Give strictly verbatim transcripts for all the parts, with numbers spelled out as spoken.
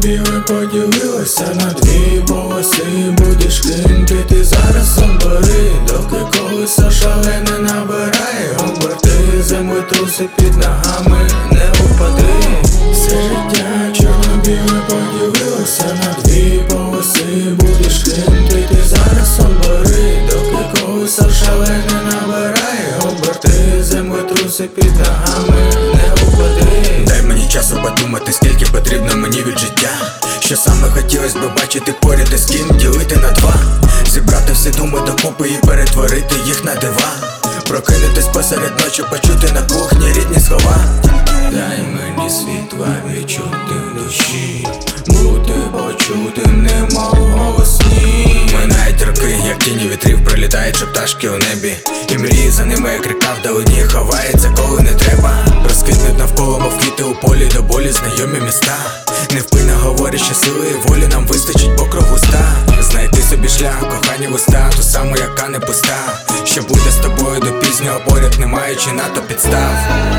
чорно-біле поділилося на дві полоси. Будеш кинути ти зараз обери, доки колесо шалене набирає оберти. Землетруси під ногами, не упади. Все життя чорно-біле поділилося на дві полоси. Будеш кинути ти зараз обери, доки колесо шалене набирає оберти. Землетруси під ногами, не упади. Дай мені часу подумати, скільки потрібно мені від життя. Що саме хотілось би бачити поряд, і з ким ділити на два. Зібрати всі думи докупи і перетворити їх на дива. Прокинутись посеред ночі, почути на кухні рідні слова. Дай мені світла відчути в душі, бути почутим, немов голосні. Минають роки, як тіні вітрів, пролітаючи пташки у небі. І мрії за ними, як ріка вдалині, ховається, коли не треба. Розкиднуть навколо, мов квіти у полі, до болі знайомі міста. Невпинно говорять, що сили і волі нам вистачить по кругу ста. Знайти собі шлях, кохання вуста, ту саму, яка не пуста. Що буде з тобою до пізнього поряд, не маючи на то підстав.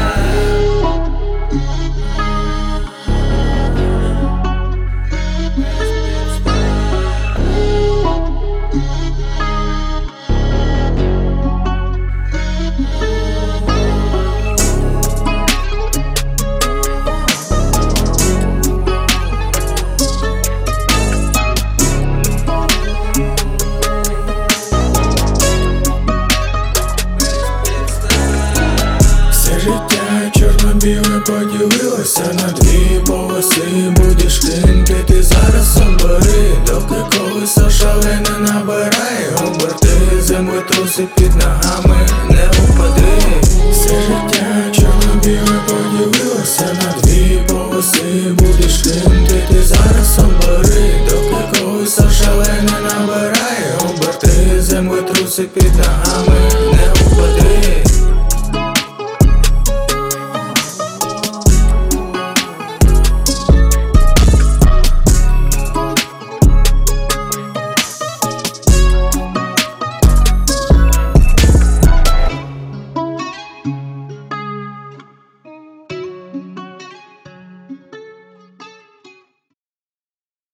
Життя чорно-біле поділилося на дві полоси. Будеш кинути ти зараз обери, доки колесо шалене набирає оберти. Землетруси під ногами, не упади. Все життя чорно-біле поділилося на дві полоси. Будеш кинути ти зараз обери, доки колесо шалене набирає оберти. Землетруси під ногами, не